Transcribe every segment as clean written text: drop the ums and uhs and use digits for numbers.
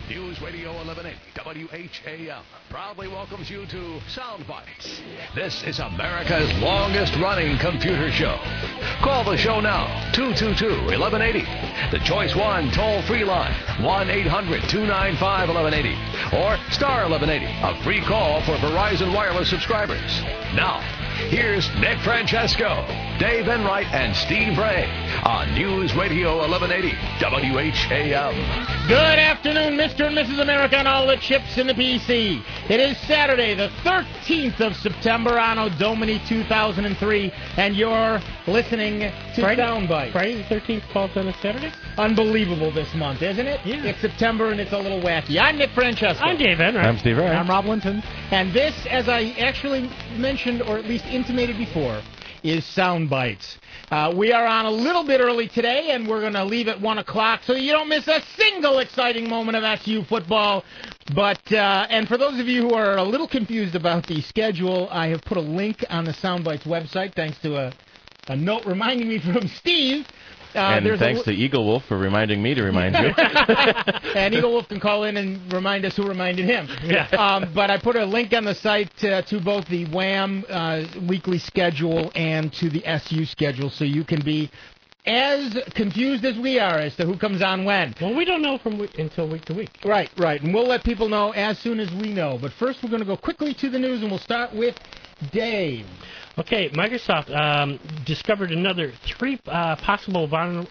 News Radio 1180 WHAM proudly welcomes you to Sound Bites. This is America's longest-running computer show. Call the show now, 222-1180. The Choice 1 toll-free line, 1-800-295-1180. Or star 1180, a free call for Verizon Wireless subscribers. Now, here's Nick Francesco, Dave Enright, and Steve Ray on News Radio 1180 WHAM. Good afternoon, Mr. and Mrs. America, and all the chips in the PC. It is Saturday, the 13th of September, Anno Domini 2003, and you're listening to Soundbite. Friday the 13th falls on a Saturday? Unbelievable this month, isn't it? Yeah. It's September, and it's a little wacky. I'm Nick Francesco. I'm Dave Enright. I'm Steve Ray. I'm Rob Linton. And this, as I actually mentioned, or at least intimated before, is Sound Bites. We are on a little bit early today, and we're going to leave at 1 o'clock so you don't miss a single exciting moment of SU football. But and for those of you who are a little confused about the schedule, I have put a link on the Sound Bites website, thanks to a note reminding me from Steve. And thanks to Eagle Wolf for reminding me to remind you. And Eagle Wolf can call in and remind us who reminded him. Yeah. But I put a link on the site to both the WHAM weekly schedule and to the SU schedule, so you can be as confused as we are as to who comes on when. Well, we don't know until week to week. Right. And we'll let people know as soon as we know. But first, we're going to go quickly to the news, and we'll start with Dave. Okay, Microsoft discovered another 3 possible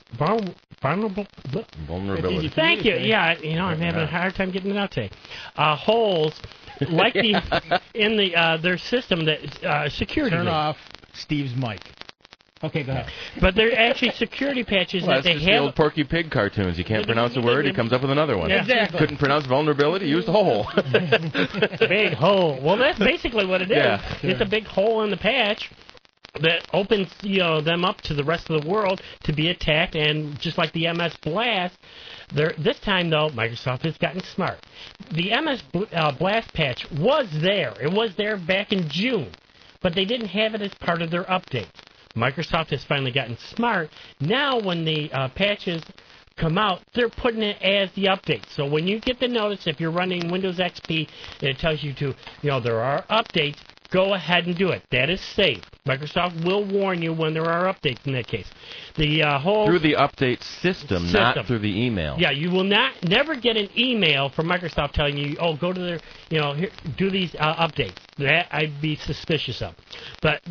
Vulnerability. Thank you. Yeah, I'm having a hard time getting it out today. Holes like in their system that security. Turn off Steve's mic. Okay, go ahead. But they're actually security patches that they just have. the old Porky Pig cartoons. You can't pronounce a word, he comes up with another one. Yeah. Exactly. Couldn't pronounce vulnerability, used a hole. Big hole. Well, that's basically what it is. Yeah. It's a big hole in the patch that opens them up to the rest of the world to be attacked, and just like the MS Blast, this time though Microsoft has gotten smart. The MS Blast patch was there. It was there back in June, but they didn't have it as part of their updates. Microsoft has finally gotten smart. Now when the patches come out, they're putting it as the update. So when you get the notice, if you're running Windows XP, and it tells you to, there are updates, go ahead and do it. That is safe. Microsoft will warn you when there are updates in that case. The whole Through the update system, not through the email. Yeah, you will never get an email from Microsoft telling you, go to their, here, do these updates. That I'd be suspicious of. But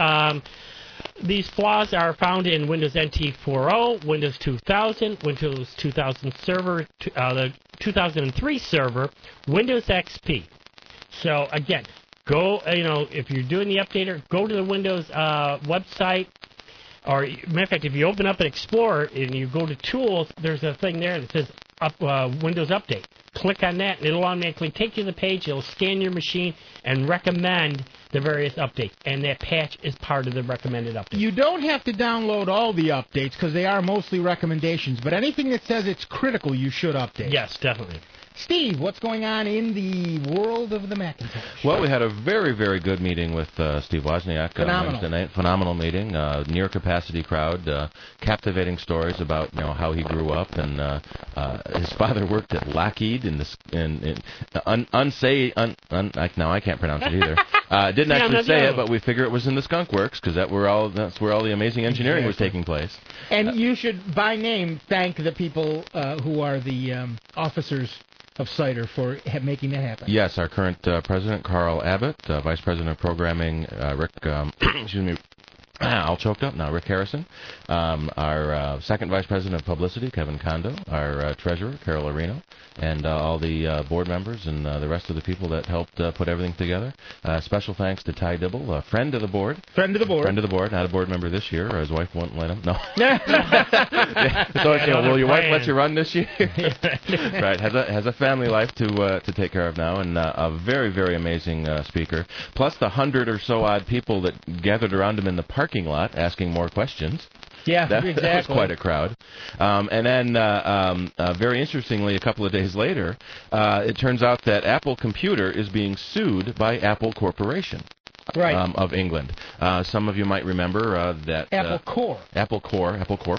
these flaws are found in Windows NT 4.0, Windows 2000, Windows 2000 Server, the 2003 Server, Windows XP. So, again, go, if you're doing the updater, go to the Windows website. Or, matter of fact, if you open up an Explorer and you go to Tools, there's a thing there that says Windows Update. Click on that, and it'll automatically take you to the page. It'll scan your machine and recommend the various updates. And that patch is part of the recommended updates. You don't have to download all the updates because they are mostly recommendations, but anything that says it's critical, you should update. Yes, definitely. Steve, what's going on in the world of the Macintosh? Well, we had a very, very good meeting with Steve Wozniak on Wednesday night. Phenomenal meeting, near-capacity crowd, captivating stories about how he grew up, and his father worked at Lockheed now I can't pronounce it either. Didn't actually say it, but we figure it was in the Skunk Works because that's where all the amazing engineering was taking place. And you should, by name, thank the people who are the officers of CIDR for making that happen. Yes, our current president, Carl Abbott, vice president of programming, Rick, all choked up now, Rick Harrison, our second vice president of publicity, Kevin Kondo, our treasurer, Carol Areno, and all the board members and the rest of the people that helped put everything together. Special thanks to Ty Dibble, a friend of the board. Friend of the board, not a board member this year. His wife won't let him. No. So, will your wife let you run this year? Right, has a family life to take care of now, and a very, very amazing speaker. Plus the 100 or so odd people that gathered around him in the parking lot asking more questions. Yeah, exactly. That was quite a crowd. And then, very interestingly, a couple of days later, it turns out that Apple Computer is being sued by Apple Corporation. Right. Of England. Some of you might remember that... Apple Corps. Apple Corps.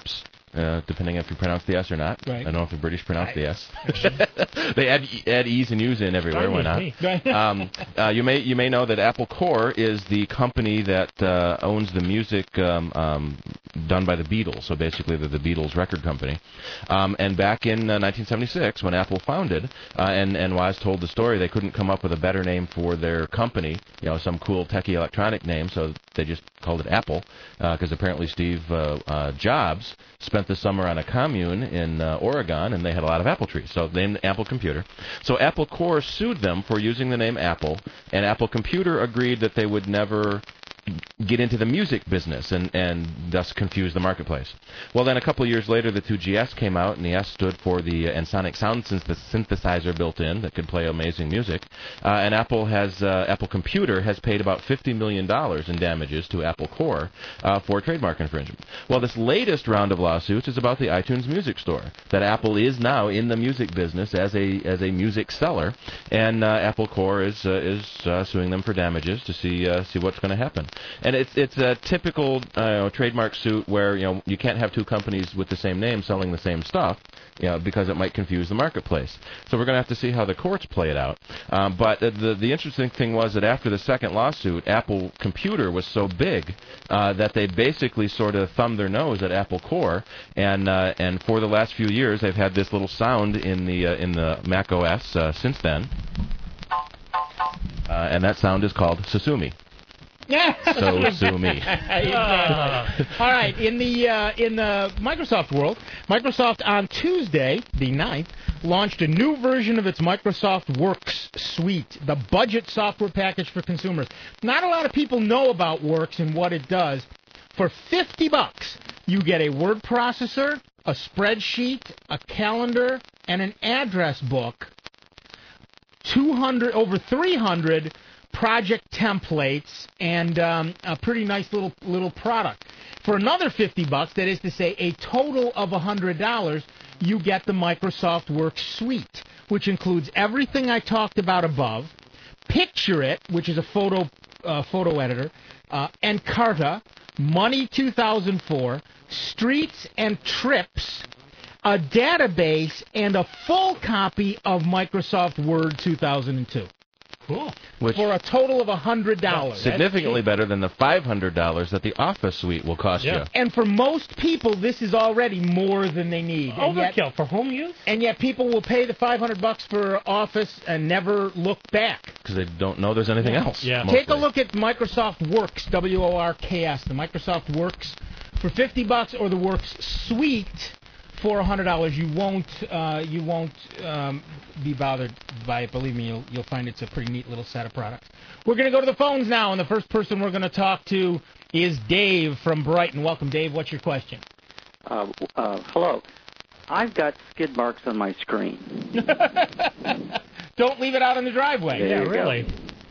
depending if you pronounce the S or not. Right. I don't know if the British pronounce the S. They add E's and U's in everywhere. Why not? You may know that Apple Corps is the company that owns the music done by the Beatles. So basically, they're the Beatles record company. And back in 1976, when Apple founded, and Woz told the story, they couldn't come up with a better name for their company, some cool techie electronic name, so they just called it Apple, because apparently Steve Jobs spent the summer on a commune in Oregon, and they had a lot of apple trees, so they named Apple Computer. So Apple Corps sued them for using the name Apple, and Apple Computer agreed that they would never get into the music business and thus confuse the marketplace. Well, then a couple of years later, the two GS came out, and the S stood for the Ensoniq sound synthesizer built in that could play amazing music. And Apple Computer has paid about $50 million in damages to Apple Corps for trademark infringement. Well, this latest round of lawsuits is about the iTunes Music Store, that Apple is now in the music business as a music seller, and Apple Corps is suing them for damages to see what's going to happen. And it's a typical trademark suit where you can't have two companies with the same name selling the same stuff, because it might confuse the marketplace. So we're going to have to see how the courts play it out. But the interesting thing was that after the second lawsuit, Apple Computer was so big that they basically sort of thumbed their nose at Apple Corps, and for the last few years they've had this little sound in the Mac OS since then, and that sound is called Susumi. So sue me. All right, in the Microsoft world, Microsoft on Tuesday, the 9th, launched a new version of its Microsoft Works suite, the budget software package for consumers. Not a lot of people know about Works and what it does. For $50, you get a word processor, a spreadsheet, a calendar, and an address book. Over 300 project templates, and a pretty nice little product. For another $50, that is to say a total of $100, you get the Microsoft Works suite, which includes everything I talked about above, Picture It, which is a photo editor, Encarta, Money 2004, Streets and Trips, a database, and a full copy of Microsoft Word 2002. Cool. For a total of $100. Significantly better than the $500 that the Office suite will cost you. And for most people, this is already more than they need. Overkill for home use? And yet people will pay the $500 for Office and never look back. Because they don't know there's anything else. Yeah. Take a look at Microsoft Works, WORKS, the Microsoft Works for $50, or the Works suite for $100. You won't be bothered by it. Believe me, you'll find it's a pretty neat little set of products. We're going to go to the phones now, and the first person we're going to talk to is Dave from Brighton. Welcome, Dave. What's your question? Hello. I've got skid marks on my screen. Don't leave it out in the driveway. There you really.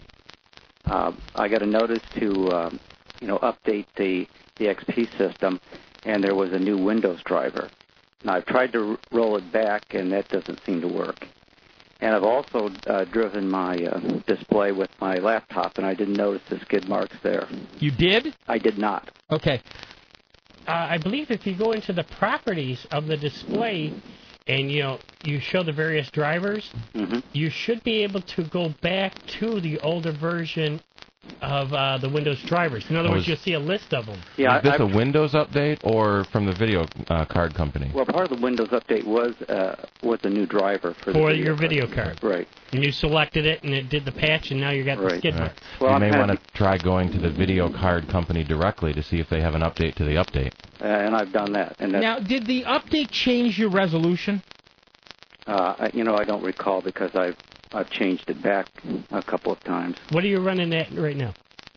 I got a notice to update the XP system, and there was a new Windows driver. Now, I've tried to roll it back, and that doesn't seem to work. And I've also driven my display with my laptop, and I didn't notice the skid marks there. You did? I did not. Okay. I believe if you go into the properties of the display and, you show the various drivers, you should be able to go back to the older version of the Windows drivers. In other words, you'll see a list of them. Yeah, is this a Windows update or from the video card company? Well, part of the Windows update was a new driver for your video card. Right. And you selected it, and it did the patch, and now you got the skid marks. Well, you may want to try going to the video card company directly to see if they have an update to the update. And I've done that. And now, did the update change your resolution? I don't recall because I've changed it back a couple of times. What are you running at right now?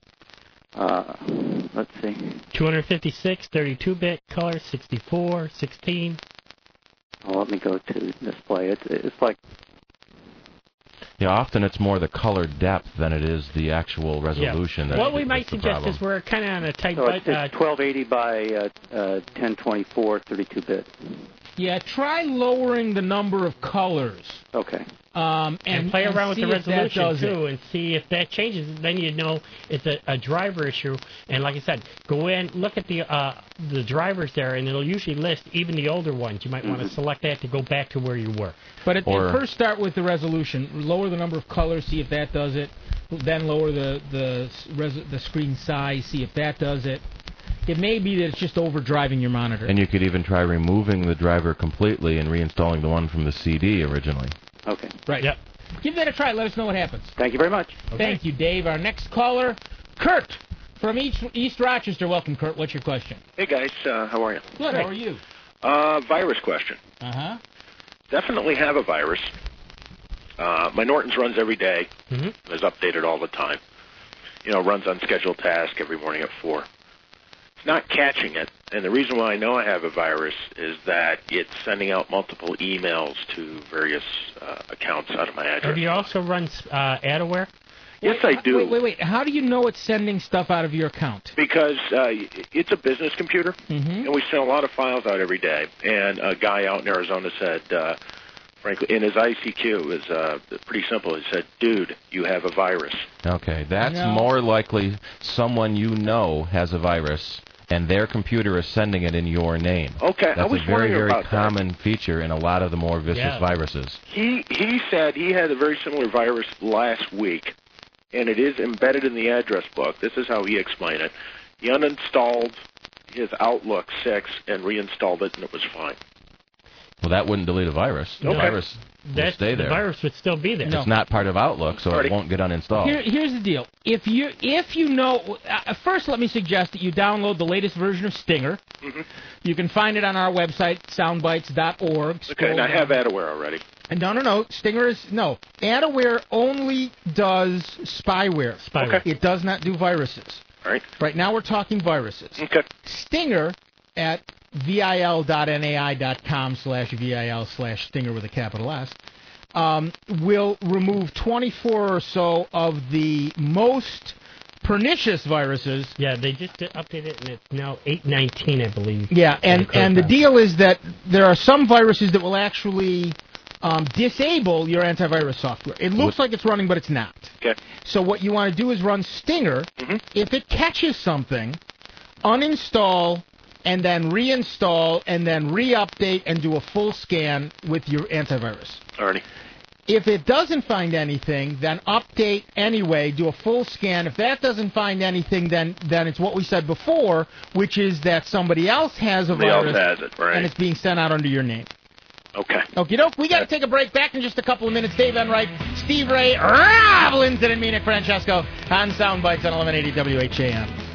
Let's see. 256, 32-bit color, 64, 16. Well, let me go to display. It's like... Yeah, often it's more the color depth than it is the actual resolution. Yeah. What we might suggest is we're kind of on a tight... it's 1280 by 1024, 32-bit. Yeah, try lowering the number of colors. Okay. And play around with the resolution, too, it. and see if that changes. Then you know it's a driver issue. And like I said, go in, look at the drivers there, and it'll usually list even the older ones. You might want to select that to go back to where you were. But first start with the resolution. Lower the number of colors, see if that does it. Then lower the screen size, see if that does it. It may be that it's just overdriving your monitor. And you could even try removing the driver completely and reinstalling the one from the CD originally. Okay. Right. Yep. Give that a try. Let us know what happens. Thank you very much. Okay. Thank you, Dave. Our next caller, Kurt from East Rochester. Welcome, Kurt. What's your question? Hey, guys. How are you? Good. How are you? Virus question. Uh-huh. Definitely have a virus. My Norton's runs every day. Is updated all the time. Runs on scheduled task every morning at 4. It's not catching it. And the reason why I know I have a virus is that it's sending out multiple emails to various accounts out of my address. Have you also run AdAware? Yes, I do. Wait. How do you know it's sending stuff out of your account? Because it's a business computer, and we send a lot of files out every day. And a guy out in Arizona said, frankly, in his ICQ is pretty simple. He said, dude, you have a virus. Okay, that's more likely someone you know has a virus, and their computer is sending it in your name. Okay, that's a very, very common feature in a lot of the more vicious viruses. He said he had a very similar virus last week, and it is embedded in the address book. This is how he explained it. He uninstalled his Outlook 6 and reinstalled it, and it was fine. Well, that wouldn't delete a virus. The virus will stay there. The virus would still be there. It's not part of Outlook, so it won't get uninstalled. Here's the deal. If you know, first let me suggest that you download the latest version of Stinger. You can find it on our website, soundbites.org. Okay, and I have AdAware already. And no. Stinger is AdAware only does spyware. Okay. It does not do viruses. All right. Right now we're talking viruses. Okay. Stinger at vil.nai.com/vil/Stinger with a capital S, will remove 24 or so of the most pernicious viruses. Yeah, they just updated it, and it's now 819, I believe. Yeah, and the deal is that there are some viruses that will actually disable your antivirus software. It looks like it's running, but it's not. Okay. So what you want to do is run Stinger. If it catches something, uninstall and then reinstall, and then re-update and do a full scan with your antivirus. Alrighty. If it doesn't find anything, then update anyway, do a full scan. If that doesn't find anything, then it's what we said before, which is that somebody else has a virus, somebody else has it, right? And it's being sent out under your name. Okay. Okie doke. We got to take a break. Back in just a couple of minutes. Dave Enright, Steve Ray, Rob Linton, and me, Nick Francesco, on Soundbites on 1180 WHAM.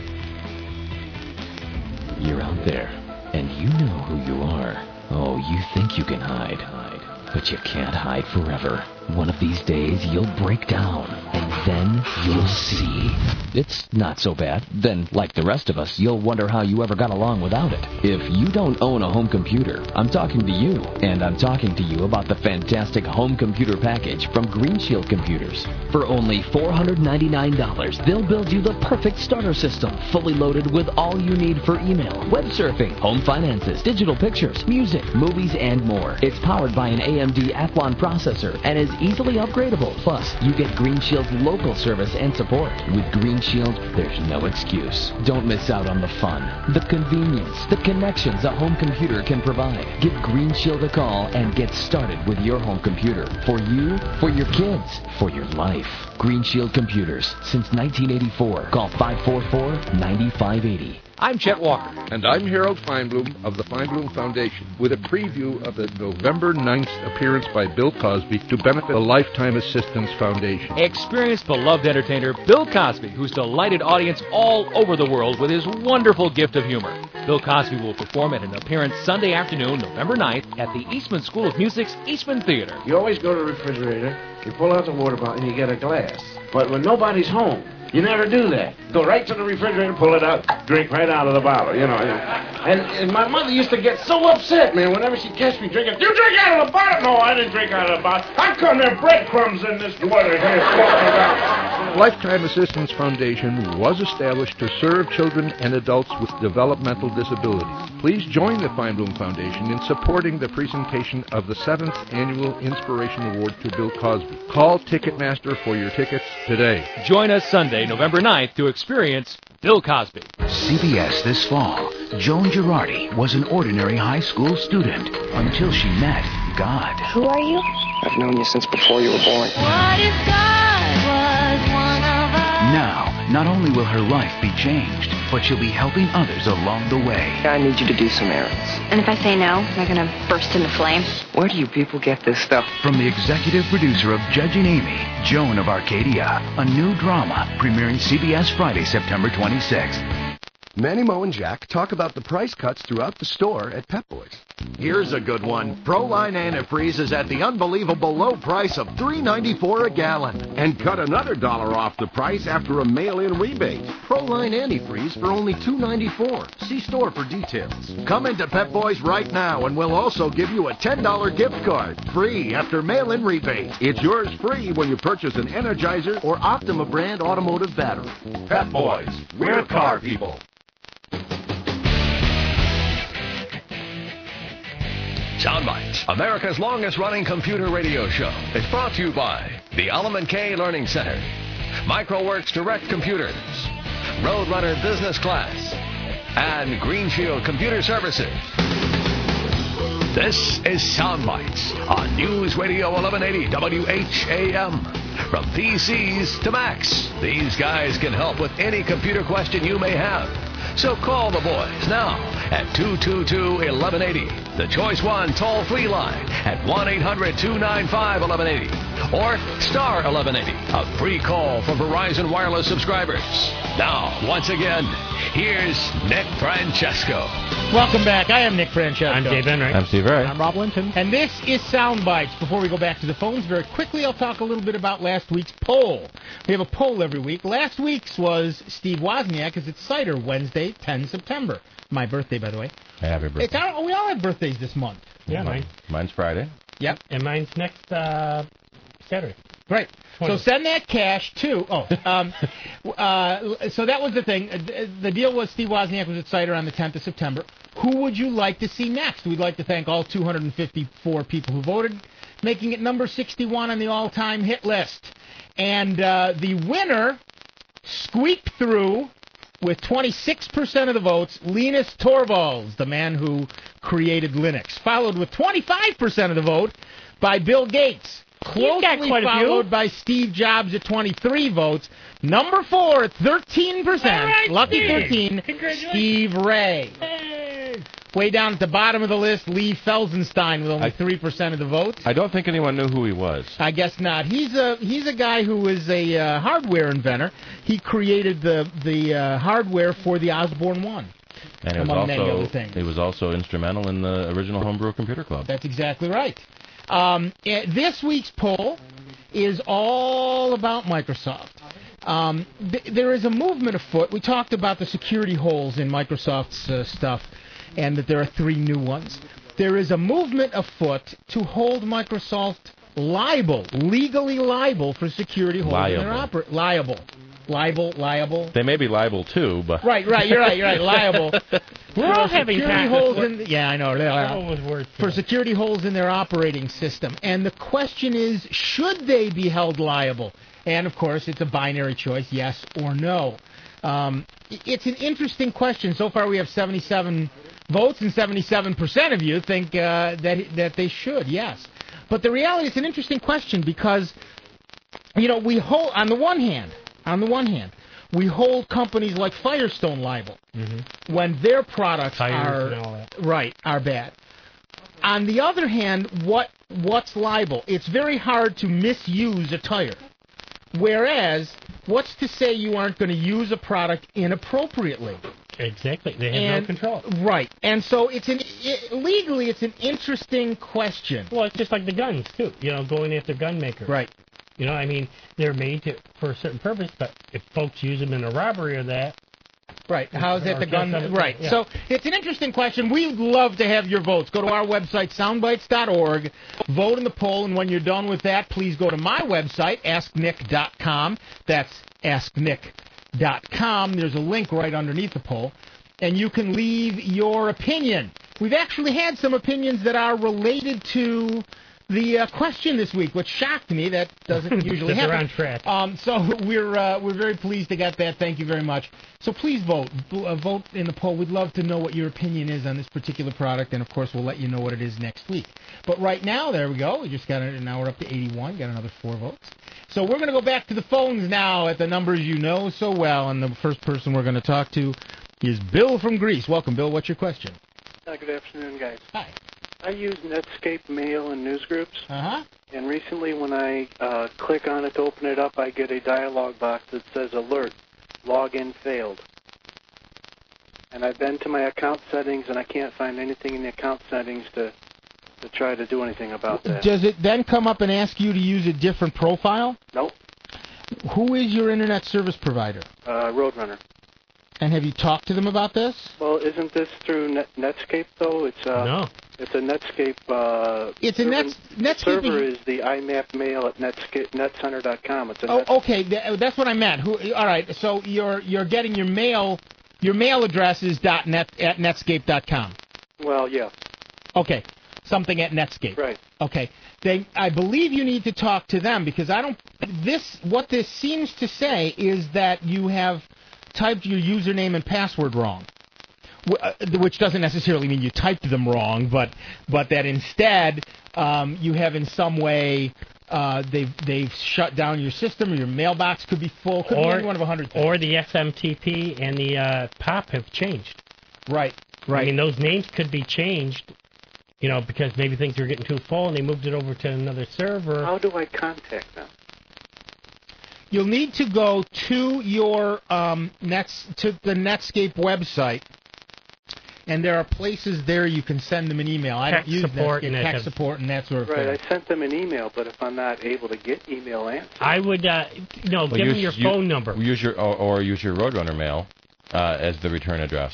You're out there, and you know who you are. Oh, you think you can hide, but you can't hide forever. One of these days, you'll break down, and then you'll see. It's not so bad. Then, like the rest of us, you'll wonder how you ever got along without it. If you don't own a home computer, I'm talking to you. And I'm talking to you about the fantastic home computer package from Green Shield Computers. For only $499, they'll build you the perfect starter system, fully loaded with all you need for email, web surfing, home finances, digital pictures, music, movies, and more. It's powered by an AMD Athlon processor and is easily upgradable. Plus, you get Green Shield's local service and support. With Green Shield, there's no excuse. Don't miss out on the fun, the convenience, the connections a home computer can provide. Give Green Shield a call and get started with your home computer. For you, for your kids, for your life. Green Shield Computers. Since 1984. Call 544-9580. I'm Chet Walker. And I'm Harold Feinblum of the Feinblum Foundation with a preview of the November 9th appearance by Bill Cosby to benefit the Lifetime Assistance Foundation. Experience beloved entertainer Bill Cosby, who's delighted audience all over the world with his wonderful gift of humor. Bill Cosby will perform at an appearance Sunday afternoon, November 9th, at the Eastman School of Music's Eastman Theater. You always go to the refrigerator, you pull out the water bottle, and you get a glass. But when nobody's home, you never do that. Go right to the refrigerator, pull it out, drink right out of the bottle, you know. And my mother used to get so upset, man, whenever she catch me drinking. You drink out of the bottle? No, I didn't drink out of the bottle. How come there are breadcrumbs in this water here? Lifetime Assistance Foundation was established to serve children and adults with developmental disabilities. Please join the Feinblum Foundation in supporting the presentation of the 7th Annual Inspiration Award to Bill Cosby. Call Ticketmaster for your tickets today. Join us Sunday, November 9th to experience Bill Cosby. CBS this fall. Joan Girardi was an ordinary high school student until she met God. Who are you? I've known you since before you were born. What if God was one of us? Now, not only will her life be changed, but she'll be helping others along the way. I need you to do some errands. And if I say no, am I going to burst into flames? Where do you people get this stuff? From the executive producer of Judging Amy, Joan of Arcadia, a new drama premiering CBS Friday, September 26th. Manny Moe and Jack talk about the price cuts throughout the store at Pep Boys. Here's a good one. Proline antifreeze is at the unbelievable low price of $3.94 a gallon. And cut another $1 off the price after a mail-in rebate. Proline antifreeze for only $2.94. See store for details. Come into Pep Boys right now and we'll also give you a $10 gift card. Free after mail-in rebate. It's yours free when you purchase an Energizer or Optima brand automotive battery. Pep Boys. We're car people. Soundbites, America's longest-running computer radio show, is brought to you by the Element K Learning Center, MicroWorks Direct Computers, Roadrunner Business Class, and Green Shield Computer Services. This is Soundbites on News Radio 1180 WHAM. From PCs to Macs, these guys can help with any computer question you may have. So call the boys now at 222-1180, the Choice 1 toll-free line at 1-800-295-1180, or star 1180, a free call for Verizon Wireless subscribers. Now, once again, here's Nick Francesco. Welcome back. I am Nick Francesco. I'm Dave Enright. I'm Steve Ray. I'm Rob Linton. And this is Soundbites. Before we go back to the phones, very quickly, I'll talk a little bit about last week's poll. We have a poll every week. Last week's was Steve Wozniak, because it's Cider Wednesday, 10 September. My birthday, by the way. Happy birthday. We all have birthdays this month. Yeah, mine's Friday. Yep. And mine's next Saturday. Right. 20. So send that cash to. So that was the thing. The deal was Steve Wozniak was at Cider on the 10th of September. Who would you like to see next? We'd like to thank all 254 people who voted, making it number 61 on the all-time hit list. And the winner squeaked through with 26% of the votes, Linus Torvalds, the man who created Linux, followed with 25% of the vote by Bill Gates. Closely followed by Steve Jobs at 23 votes. Number 4 at 13%. Right, lucky 13, Steve Ray. Hey. Way down at the bottom of the list, Lee Felsenstein with only 3% of the votes. I don't think anyone knew who he was. I guess not. He's a guy who was a hardware inventor. He created the hardware for the Osborne 1. And among many other things. He was also instrumental in the original Homebrew Computer Club. That's exactly right. This week's poll is all about Microsoft. There is a movement afoot. We talked about the security holes in Microsoft's stuff, and that there are 3 new ones. There is a movement afoot to hold Microsoft legally liable for security holes in their liable. They may be liable too, but right. You're right. Liable. We're all having security holes in. Yeah, I know. For security holes in their operating system, and the question is, should they be held liable? And of course, it's a binary choice: yes or no. It's an interesting question. So far, we have 77 votes, and 77% of you think that they should. Yes, but the reality is an interesting question because we hold on the one hand, we hold companies like Firestone liable when their products are bad. On the other hand, what's liable? It's very hard to misuse a tire. Whereas, what's to say you aren't going to use a product inappropriately? Exactly. They have no control. Right. And so legally it's an interesting question. Well, it's just like the guns, too. Going after gun makers. Right. They're made for a certain purpose, but if folks use them in a robbery or that... Right. How's that the gun... Right. Yeah. So it's an interesting question. We'd love to have your votes. Go to our website, soundbites.org, vote in the poll, and when you're done with that, please go to my website, asknick.com. That's asknick.com. There's a link right underneath the poll. and you can leave your opinion. We've actually had some opinions that are related to the question this week, which shocked me. That doesn't usually happen. They're on track. So we're very pleased to get that. Thank you very much. So please vote. Vote in the poll. We'd love to know what your opinion is on this particular product, and of course we'll let you know what it is next week. But right now, there we go. We just got it. Now we're up to 81. Got another 4 votes. So we're going to go back to the phones now at the numbers you know so well, and the first person we're going to talk to is Bill from Greece. Welcome, Bill. What's your question? Good afternoon, guys. Hi. I use Netscape Mail and Newsgroups. Uh-huh. And recently when I click on it to open it up, I get a dialog box that says, alert, login failed. And I've been to my account settings, and I can't find anything in the account settings to try to do anything about that. Does it then come up and ask you to use a different profile? Nope. Who is your internet service provider? Roadrunner. And have you talked to them about this? Well, isn't this through Netscape, though? It's no. It's a Netscape. It's a Netscape. Server is the IMAP mail at netcenter.com. It's a okay, that's what I meant. All right, so you're getting your mail. Your mail address is .net at netscape.com. Well, yeah. Okay, something at Netscape. Right. Okay, I believe you need to talk to them because what this seems to say is that you have typed your username and password wrong. Which doesn't necessarily mean you typed them wrong, but that instead you have in some way they've shut down your system, or your mailbox could be full. Could be any one of 100 things. Or the SMTP and the POP have changed. Right. I mean, those names could be changed, because maybe things are getting too full and they moved it over to another server. How do I contact them? You'll need to go to your to the Netscape website. And there are places there you can send them an email. I don't use Netscape, tech support and that sort of thing. Right, I sent them an email, but if I'm not able to get email answers... I would, give them your phone number. Use your Roadrunner mail as the return address.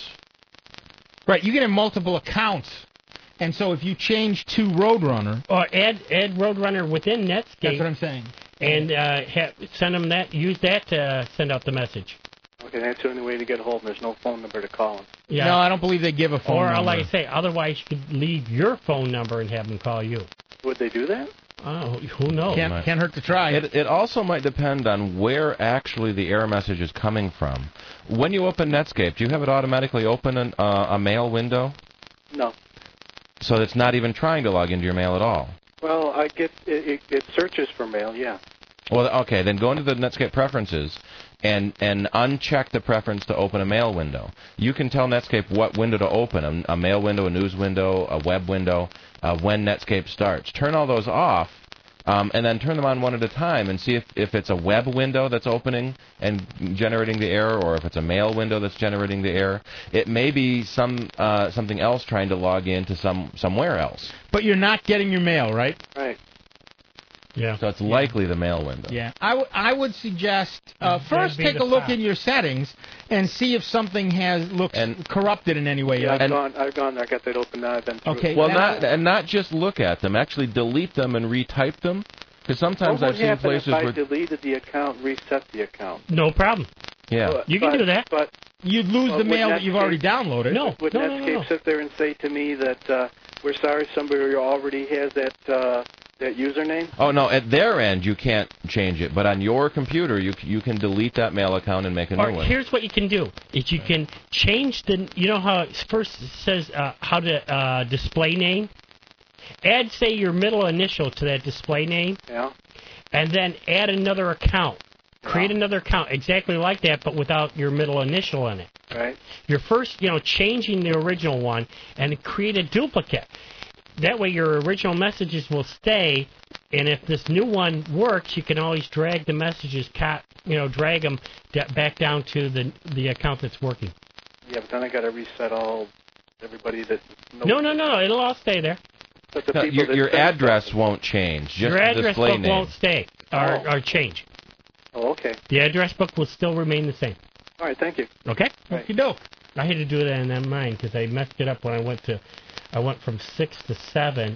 Right, you can have multiple accounts. And so if you change to Roadrunner... Or add Roadrunner within Netscape. That's what I'm saying. And send them that, use that to send out the message. Okay, that's the only way to get a hold of them. There's no phone number to call them. Yeah. No, I don't believe they give a phone number. Or, like I say, otherwise you could leave your phone number and have them call you. Would they do that? Oh, who knows? Can't hurt to try. It also might depend on where actually the error message is coming from. When you open Netscape, do you have it automatically open a mail window? No. So it's not even trying to log into your mail at all? Well, I get it searches for mail, yeah. Well, okay, then go into the Netscape preferences and uncheck the preference to open a mail window. You can tell Netscape what window to open, a mail window, a news window, a web window, when Netscape starts. Turn all those off, and then turn them on one at a time and see if it's a web window that's opening and generating the error, or if it's a mail window that's generating the error. It may be something else trying to log into somewhere else. But you're not getting your mail, right? Right. Yeah. So it's likely the mail window. Yeah. I would suggest first take a look in your settings and see if something looks corrupted in any way. Yeah, I've gone there. I got that open now. I've been through okay. it. Well, not just look at them. Actually delete them and retype them. Because sometimes I've seen places if I where deleted the account, reset the account? No problem. Yeah. You can do that. But you'd lose the mail that you've already downloaded. No. Would Netscape sit there and say to me that we're sorry, somebody already has that username? Oh, no, at their end you can't change it, but on your computer you can delete that mail account and make a new one. Here's what you can do, is you can change how it first says how to display name? Add, say, your middle initial to that display name. Yeah. And then add another account. Create another account exactly like that, but without your middle initial in it. Right. You're first, changing the original one and create a duplicate. That way your original messages will stay, and if this new one works, you can always drag the messages, drag them back down to the account that's working. Yeah, but then I got to reset everybody that... No, it'll all stay there. But the No, your address won't change. Just your the address display book name won't stay or change. Oh, okay. The address book will still remain the same. All right, thank you. Okay? Right. Okey-doke. I had to do that in mine because I messed it up when I went from 6 to 7,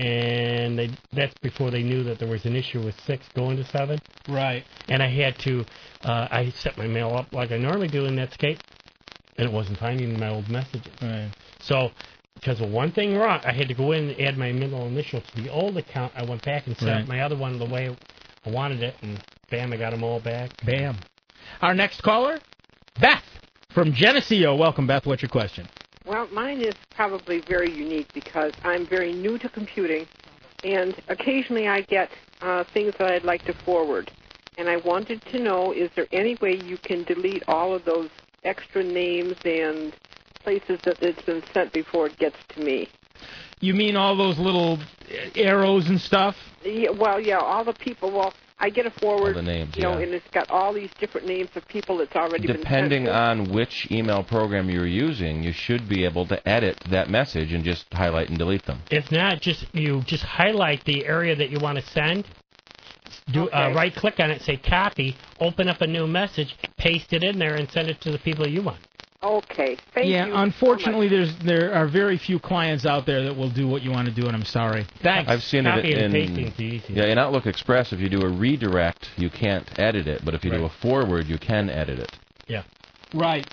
and that's before they knew that there was an issue with 6 going to 7. Right. And I had to, I set my mail up like I normally do in Netscape, and it wasn't finding my old messages. Right. So, because of one thing wrong, I had to go in and add my middle initial to the old account. I went back and set my other one the way I wanted it, and bam, I got them all back. Bam. Our next caller, Beth from Geneseo. Welcome, Beth. What's your question? Well, mine is probably very unique because I'm very new to computing, and occasionally I get things that I'd like to forward. And I wanted to know, is there any way you can delete all of those extra names and places that it's been sent before it gets to me? You mean all those little arrows and stuff? Yeah, well, yeah, all the people. Well, I get a forward, All the names, and it's got all these different names of people that's already Depending been sent on which email program you're using, you should be able to edit that message and just highlight and delete them. If not, you just highlight the area that you want to send. Right-click on it, say copy, open up a new message, paste it in there, and send it to the people you want. Okay, thank you. Yeah, unfortunately, there are very few clients out there that will do what you want to do, and I'm sorry. Thanks. I've seen it in Outlook Express. If you do a redirect, you can't edit it, but if you do a forward, you can edit it. Yeah. Right.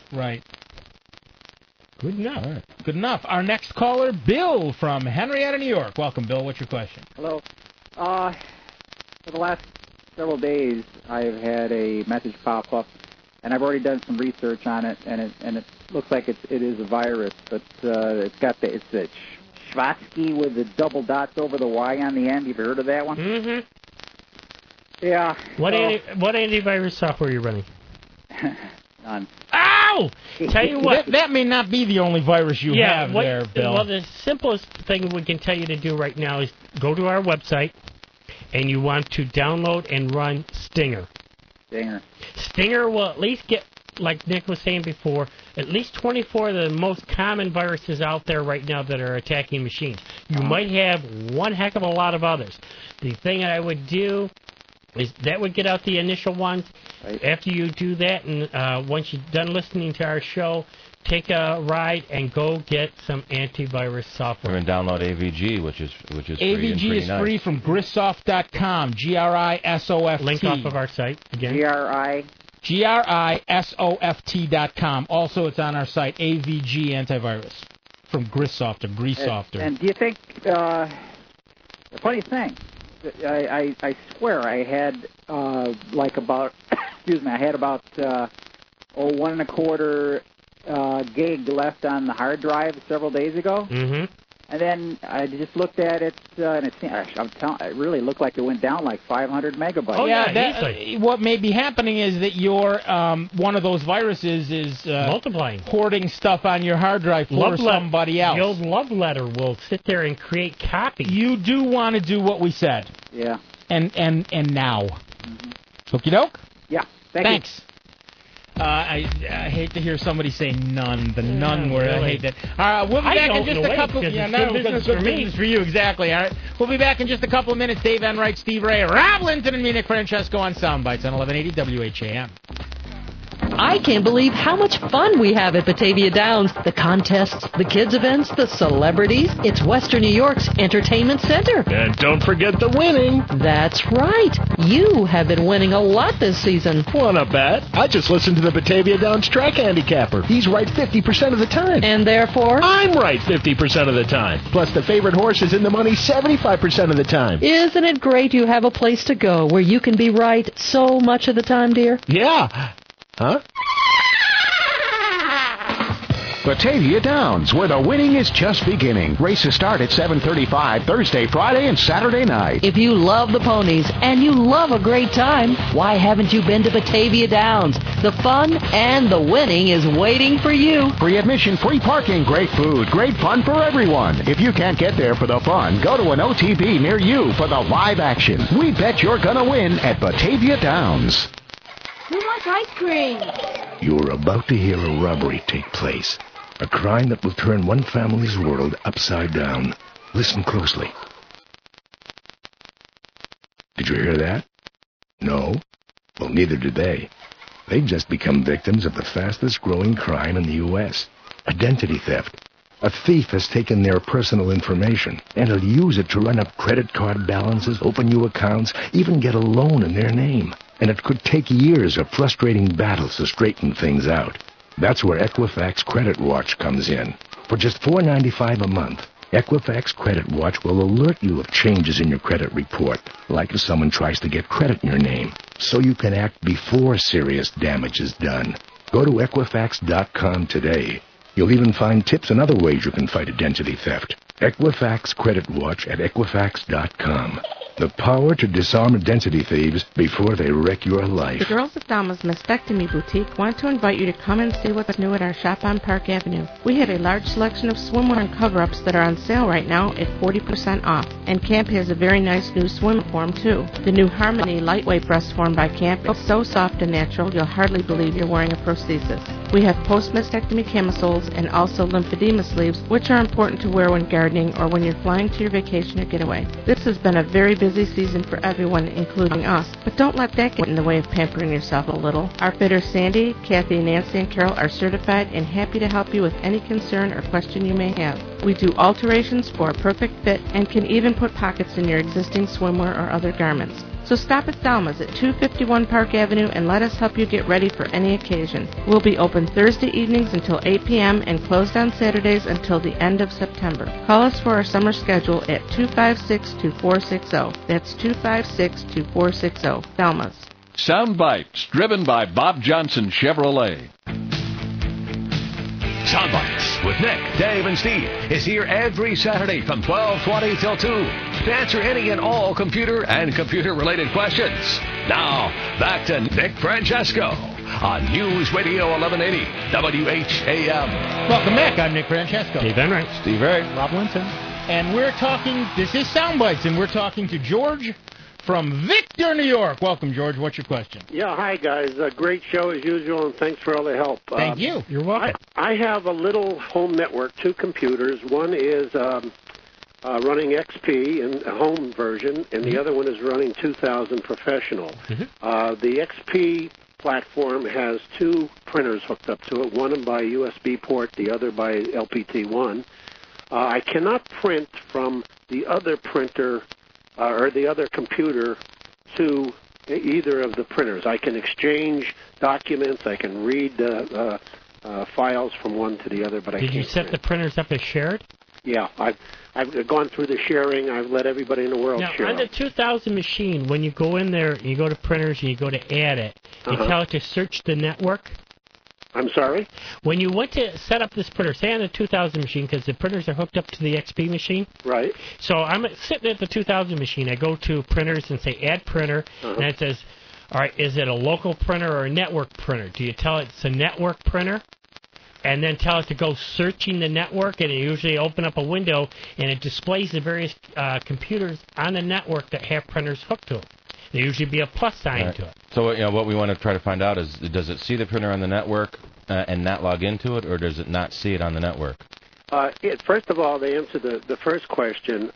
Good enough. All right. Good enough. Our next caller, Bill from Henrietta, New York. Welcome, Bill. What's your question? Hello. For the last several days, I've had a message pop up, and I've already done some research on it, and it looks like it is a virus, but it's a Schwatsky with the double dots over the Y on the end. You've heard of that one? Mm-hmm. Yeah. What antivirus software are you running? None. Ow! Tell you what. That may not be the only virus you have there, Bill. Well, the simplest thing we can tell you to do right now is go to our website, and you want to download and run Stinger. Stinger will at least get, like Nick was saying before, at least 24 of the most common viruses out there right now that are attacking machines. You might have one heck of a lot of others. The thing I would do is that would get out the initial ones. Right. After you do that, and once you're done listening to our show, take a ride and go get some antivirus software. And download AVG, which is free. AVG is free from Grissoft.com. Grissoft. Link off of our site again. Grissoft.com. Also, it's on our site. AVG antivirus from Grissoft or Grissoft. And do you think? The funny thing, I swear I had about 1.25 gig left on the hard drive several days ago. Mm-hmm. And then I just looked at it, and it really looked like it went down like 500 megabytes. Oh, yeah. What may be happening is that your one of those viruses is multiplying, hoarding stuff on your hard drive for somebody else. The old love letter will sit there and create copies. You do want to do what we said. Yeah. And now. Mm-hmm. Okie doke? Yeah. Thanks. I hate to hear somebody say none. The none word. Really? I hate that. We'll be back in just a couple. Good business for you, exactly. All right. We'll be back in just a couple of minutes. Dave Enright, Steve Ray, Rob Linton, and me, Nick Francesco on Soundbites on 1180 WHAM. I can't believe how much fun we have at Batavia Downs. The contests, the kids' events, the celebrities. It's Western New York's entertainment center. And don't forget the winning. That's right. You have been winning a lot this season. Wanna bet? I just listened to the Batavia Downs track handicapper. He's right 50% of the time. And therefore? I'm right 50% of the time. Plus the favorite horse is in the money 75% of the time. Isn't it great you have a place to go where you can be right so much of the time, dear? Yeah. Huh? Batavia Downs, where the winning is just beginning. Races start at 7:35 Thursday, Friday, and Saturday night. If you love the ponies and you love a great time, why haven't you been to Batavia Downs? The fun and the winning is waiting for you. Free admission, free parking, great food, great fun for everyone. If you can't get there for the fun, go to an OTB near you for the live action. We bet you're gonna win at Batavia Downs. Who wants ice cream? You're about to hear a robbery take place. A crime that will turn one family's world upside down. Listen closely. Did you hear that? No? Well, neither did they. They've just become victims of the fastest growing crime in the U.S. Identity theft. A thief has taken their personal information, and he'll use it to run up credit card balances, open new accounts, even get a loan in their name. And it could take years of frustrating battles to straighten things out. That's where Equifax Credit Watch comes in. For just $4.95 a month, Equifax Credit Watch will alert you of changes in your credit report, like if someone tries to get credit in your name, so you can act before serious damage is done. Go to Equifax.com today. You'll even find tips and other ways you can fight identity theft. Equifax Credit Watch at Equifax.com. The power to disarm identity thieves before they wreck your life. The girls at Thelma's Mastectomy Boutique want to invite you to come and see what's new at our shop on Park Avenue. We have a large selection of swimwear and cover-ups that are on sale right now at 40% off. And Camp has a very nice new swim form, too. The new Harmony lightweight breast form by Camp is so soft and natural you'll hardly believe you're wearing a prosthesis. We have post-mastectomy camisoles and also lymphedema sleeves, which are important to wear when gardening or when you're flying to your vacation or getaway. This has been a very busy season for everyone, including us, but don't let that get in the way of pampering yourself a little. Our fitters Sandy, Kathy, Nancy, and Carol are certified and happy to help you with any concern or question you may have. We do alterations for a perfect fit and can even put pockets in your existing swimwear or other garments. So stop at Thelma's at 251 Park Avenue and let us help you get ready for any occasion. We'll be open Thursday evenings until 8 p.m. and closed on Saturdays until the end of September. Call us for our summer schedule at 256-2460. That's 256-2460. Thelma's. Sound Bites, driven by Bob Johnson Chevrolet. Sound Bites with Nick, Dave, and Steve is here every Saturday from 12:20 till 2 to answer any and all computer and computer-related questions. Now, back to Nick Francesco on News Radio 1180 WHAM. Welcome back. I'm Nick Francesco. Dave Enright. Steve Ray. Rob Linton. And we're talking, this is Sound Bites, and we're talking to George from Victor, New York. Welcome, George. What's your question? Yeah, hi, guys. Great show as usual, and thanks for all the help. Thank you. You're welcome. I have a little home network, 2 computers. One is running XP in a home version, and the other one is running 2000 Professional. The XP platform has 2 printers hooked up to it, one by USB port, the other by LPT1. I cannot print from the other printer or the other computer to either of the printers. I can exchange documents, I can read files from one to the other, but I can't. Did you set the printers up as shared? Yeah, I've gone through the sharing. I've let everybody in the world now, share. On the 2000 machine, when you go in there, you go to printers and you go to add it, you tell it to search the network. I'm sorry? When you went to set up this printer, say on the 2000 machine, because the printers are hooked up to the XP machine. Right. So I'm sitting at the 2000 machine. I go to printers and say add printer, and it says, all right, is it a local printer or a network printer? Do you tell it it's a network printer? And then tell it to go searching the network, and it usually open up a window, and it displays the various computers on the network that have printers hooked to them. There usually be a plus sign to it. So what we want to try to find out is, does it see the printer on the network and not log into it, or does it not see it on the network? First of all, to answer the first question,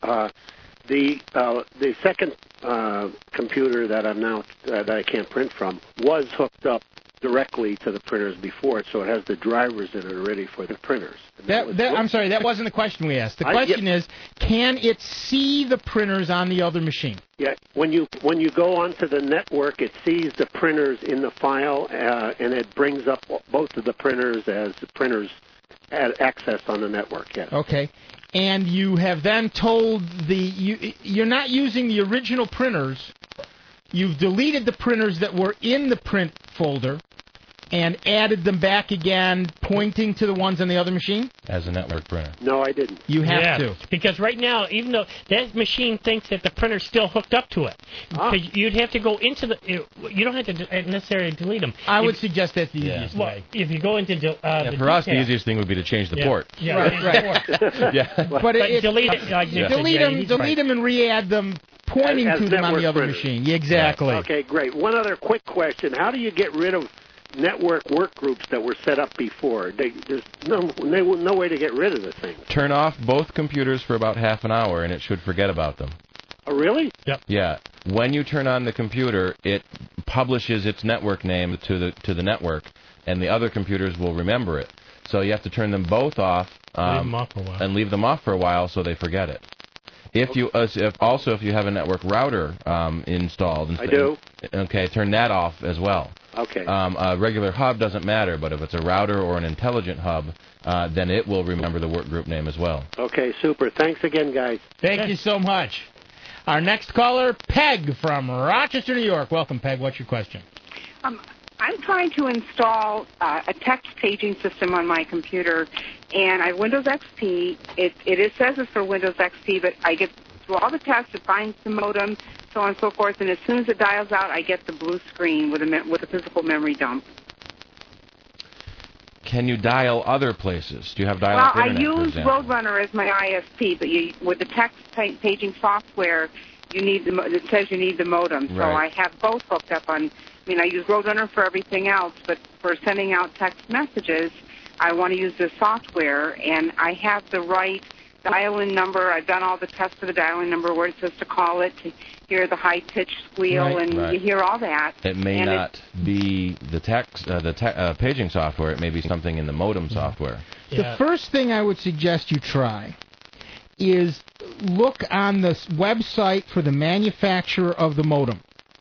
the second computer that I'm now that I can't print from was hooked up directly to the printers before it, so it has the drivers in it already for the printers. I'm sorry, that wasn't the question we asked. The question is, can it see the printers on the other machine? Yeah, when you go onto the network, it sees the printers in the file, and it brings up both of the printers as the printers had access on the network. Yes. Okay. And you have then told you're not using the original printers. You've deleted the printers that were in the print folder and added them back again, pointing to the ones on the other machine? As a network printer. No, I didn't. You have to. Because right now, even though that machine thinks that the printer's still hooked up to it, you'd have to go into the... You don't have to necessarily delete them. I would suggest that's the easiest way. If you go into the for us, the easiest thing would be to change the port. Yeah, right. Yeah. But delete it. Like delete them and re-add them, pointing to them on the other machine. Exactly. Okay, great. One other quick question. How do you get rid of network work groups that were set up before? There's no way to get rid of the thing. Turn off both computers for about half an hour, and it should forget about them. Oh, really? Yep. Yeah. When you turn on the computer, it publishes its network name to the network, and the other computers will remember it. So you have to turn them both off, leave them off for a while. And leave them off for a while so they forget it. If you have a network router installed, I do. Okay, turn that off as well. Okay. A regular hub doesn't matter, but if it's a router or an intelligent hub, then it will remember the work group name as well. Okay, super. Thanks again, guys. Thank you so much. Our next caller, Peg from Rochester, New York. Welcome, Peg. What's your question? I'm trying to install a text paging system on my computer, and I have Windows XP. It says it's for Windows XP, but I get through all the tests, it finds the modem, so on and so forth, and as soon as it dials out, I get the blue screen with a physical memory dump. Can you dial other places? Do you have dial-up internet, I use for example? Roadrunner as my ISP, but with the text paging software, it says you need the modem. So Right. I have both hooked up on. I use Roadrunner for everything else, but for sending out text messages, I want to use the software, and I have the right dial-in number. I've done all the tests for the dial-in number where it says to call it, to hear the high-pitched squeal, Right. and you hear all that. It may not be the paging software. It may be something in the modem software. The first thing I would suggest you try is look on the website for the manufacturer of the modem.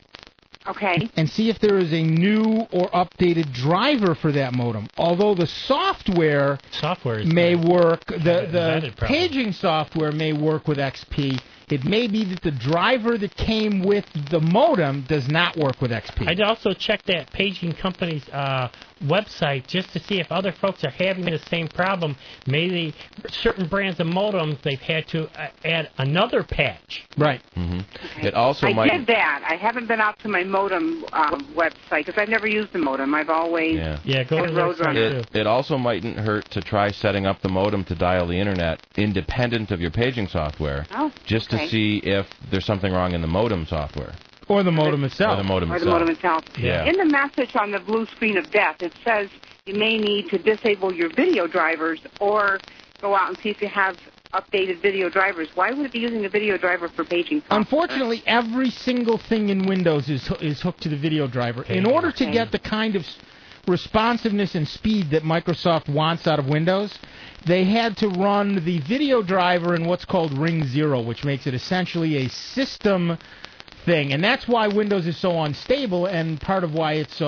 Okay. And see if there is a new or updated driver for that modem. Although the software may work, the paging software may work with XP. It may be that the driver that came with the modem does not work with XP. I'd also check that paging company's website just to see if other folks are having the same problem. Maybe certain brands of modems, they've had to add another patch. Right. Mm-hmm. It also I might. did that. I haven't been out to my modem website because I've never used the modem. I've always go had to Roadrunner. It also mightn't hurt to try setting up the modem to dial the internet independent of your paging software, just to see if there's something wrong in the modem software. Or the modem itself. Or the modem Or the itself. modem itself. Yeah. In the message on the blue screen of death, it says you may need to disable your video drivers or go out and see if you have updated video drivers. Why would it be using a video driver for paging software? Unfortunately, every single thing in Windows is hooked to the video driver. In order to get the kind of responsiveness and speed that Microsoft wants out of Windows, they had to run the video driver in what's called Ring 0, which makes it essentially a system thing, and that's why Windows is so unstable, and part of why it's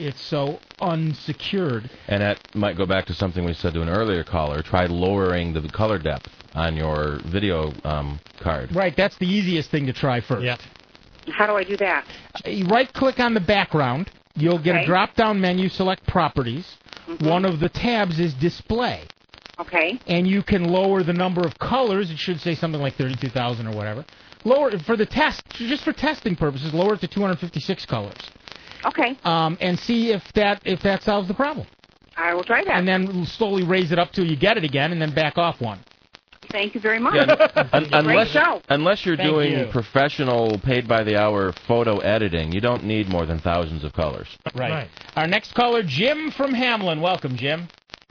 so unsecured. And that might go back to something we said to an earlier caller. Try lowering the color depth on your video card. Right, that's the easiest thing to try first. Yeah. How do I do that? You right-click on the background. You'll get a drop-down menu, select Properties. One of the tabs is Display. Okay. And you can lower the number of colors. It should say something like 32,000 or whatever. Lower for the test, just for testing purposes, lower it to 256 colors. Okay. And see if that solves the problem. I will try that. And then slowly raise it up till you get it again, and then back off one. Thank you very much. Unless you're Thank doing you. professional, paid-by-the-hour photo editing, you don't need more than thousands of colors. Right. Our next caller, Jim from Hamlin. Welcome, Jim.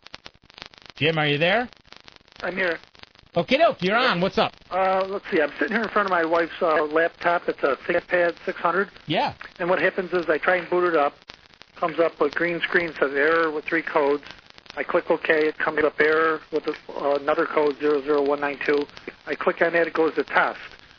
Jim, are you there? I'm here. Okay, doke, you're on. What's up? Let's see. I'm sitting here in front of my wife's laptop. It's a ThinkPad 600. Yeah. And what happens is I try and boot it up. Comes up a green screen, says error with 3 codes. I click OK. It comes up error with another code, 00192. I click on that. It goes to test.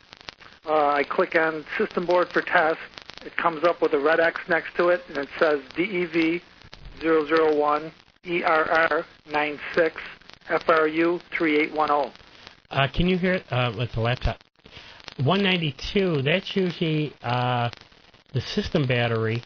I click on system board for test. It comes up with a red X next to it, and it says DEV 001 ERR 96 FRU 3810. Can you hear it with the laptop? 192, that's usually the system battery.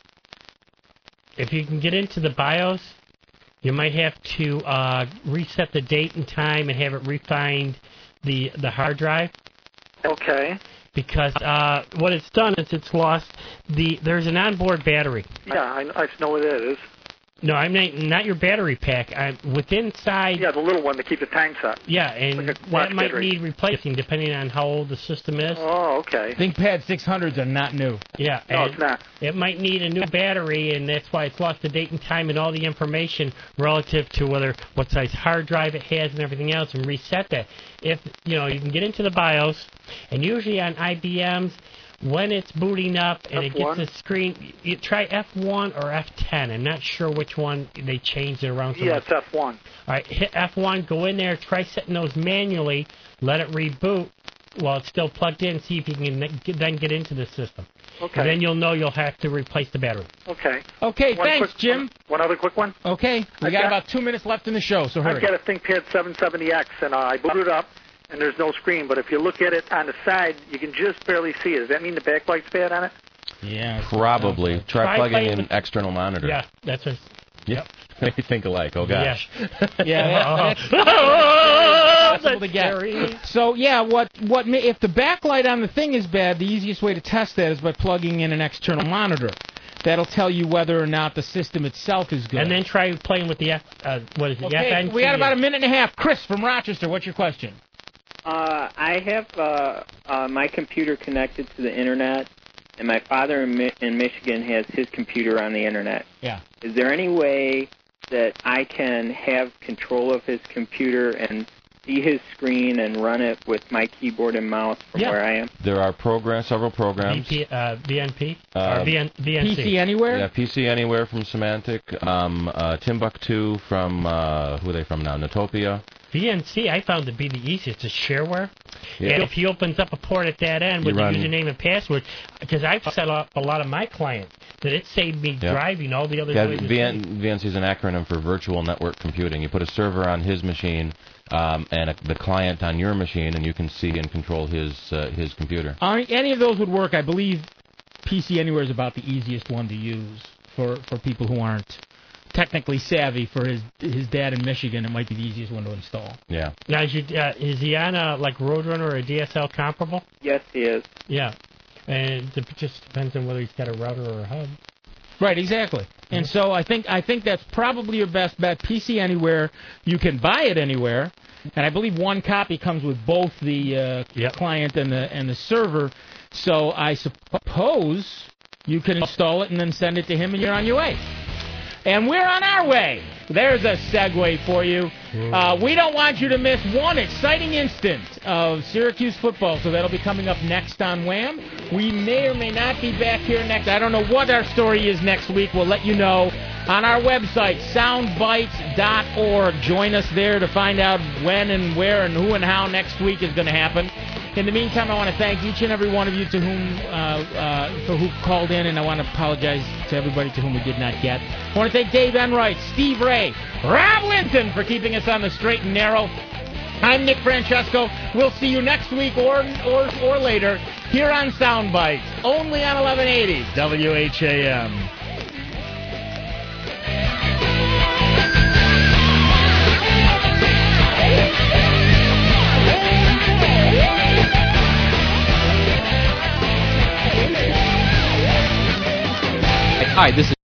If you can get into the BIOS, you might have to reset the date and time and have it refind the hard drive. Okay. Because what it's done is it's lost there's an onboard battery. Yeah, I know what it is. No, I'm not your battery pack. Inside. Yeah, the little one to keep the time set. Yeah, and Like a that watch might battery. need replacing depending on how old the system is. Oh, okay. ThinkPad 600s are not new. Yeah. No, and it's not. It might need a new battery, and that's why it's lost the date and time and all the information relative to what size hard drive it has and everything else, and reset that. If you can get into the BIOS, and usually on IBMs, when it's booting up and it gets the screen, you try F1 or F10. I'm not sure which one they changed it around. So Yeah, much. it's F1. All right, hit F1, go in there, try setting those manually, let it reboot, while it's still plugged in, see if you can then get into the system. Okay. And then you'll know you'll have to replace the battery. Okay. Okay, One thanks, quick- Jim. One other quick one. Okay, we got about 2 minutes left in the show, so hurry. I've got a ThinkPad 770X, and I booted it up, and there's no screen. But if you look at it on the side, you can just barely see it. Does that mean the backlight's bad on it? Yeah. Probably. Try plugging playing in with- an external monitor. Yeah, that's what. Yep. They think alike. Oh, gosh. Yeah, that's possible to get. So, yeah, if the backlight on the thing is bad, the easiest way to test that is by plugging in an external monitor. That'll tell you whether or not the system itself is good. And then try playing with the FNC. We got about a minute and a half. Chris from Rochester, what's your question? I have my computer connected to the internet, and my father in Michigan has his computer on the internet. Yeah. Is there any way that I can have control of his computer and see his screen and run it with my keyboard and mouse from where I am? There are several programs. VNP? Or VNC? PC Anywhere? Yeah, PC Anywhere from Symantec. Timbuktu from, who are they from now? Notopia. VNC, I found to be the easiest. It's shareware. Yeah. And if he opens up a port at that end with the username and password, because I've set up a lot of my clients, that it saved me driving all the other ways. VNC is an acronym for Virtual Network Computing. You put a server on his machine and the client on your machine, and you can see and control his computer. Any of those would work. I believe PC Anywhere is about the easiest one to use for people who aren't technically savvy. For his dad in Michigan, it might be the easiest one to install. Yeah. Now, is he on like Roadrunner or DSL comparable? Yes, he is. Yeah. And it just depends on whether he's got a router or a hub. Right, exactly. And so I think that's probably your best bet. PC Anywhere, you can buy it anywhere, and I believe one copy comes with both the client and the server. So I suppose you can install it and then send it to him, and you're on your way. And we're on our way. There's a segue for you. We don't want you to miss one exciting instant of Syracuse football, so that'll be coming up next on Wham. We may or may not be back here next. I don't know what our story is next week. We'll let you know on our website, soundbites.org. Join us there to find out when and where and who and how next week is going to happen. In the meantime, I want to thank each and every one of you for who called in, and I want to apologize to everybody to whom we did not get. I want to thank Dave Enright, Steve Ray, Rob Linton for keeping us on the straight and narrow. I'm Nick Francesco. We'll see you next week or later here on Soundbites, only on 1180 WHAM. Hi, this is